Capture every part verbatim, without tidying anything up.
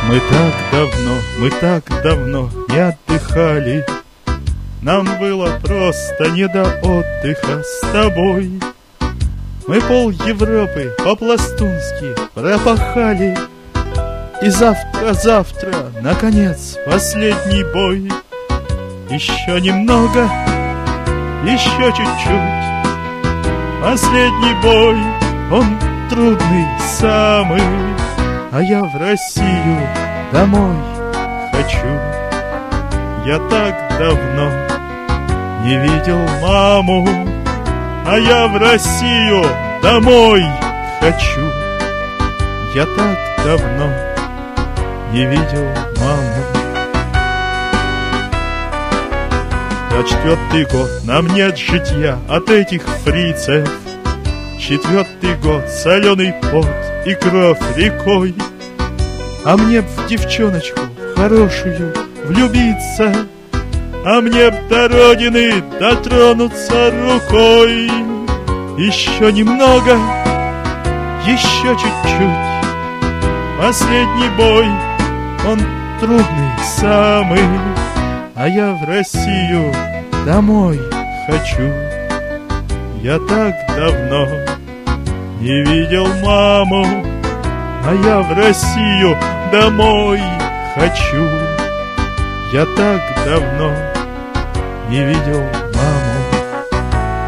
Мы так давно, мы так давно не отдыхали. Нам было просто не до отдыха с тобой. Мы пол Европы по-пластунски пропахали. И завтра-завтра, наконец, последний бой. Еще немного, еще чуть-чуть. Последний бой, он трудный самый. А я в Россию домой хочу. Я так давно не видел маму, а я в Россию домой хочу. Я так давно не видел маму. На четвертый год нам нет житья от этих фрицев. Четвертый год соленый пот и кровь рекой. А мне б в девчоночку хорошую влюбиться, а мне б до родины дотронуться рукой. Еще немного, еще чуть-чуть. Последний бой, он трудный самый. А я в Россию домой хочу. Я так давно не видел маму, а я в Россию домой хочу. Я так давно не видел маму.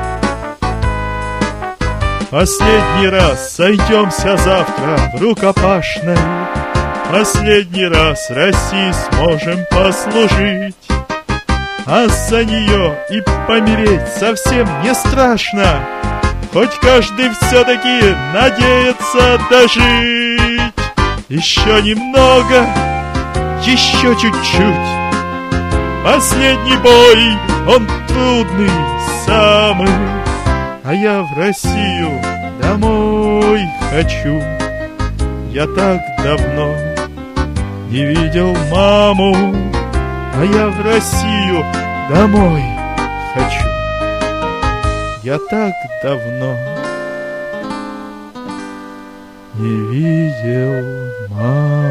Последний раз сойдемся завтра в рукопашной. Последний раз России сможем послужить. А за нее и помереть совсем не страшно. Хоть каждый все-таки надеется дожить. Еще немного, еще чуть-чуть. Последний бой, он трудный самый. А я в Россию домой хочу. Я так давно не видел маму, а я в Россию домой хочу. Я так давно не видел маму.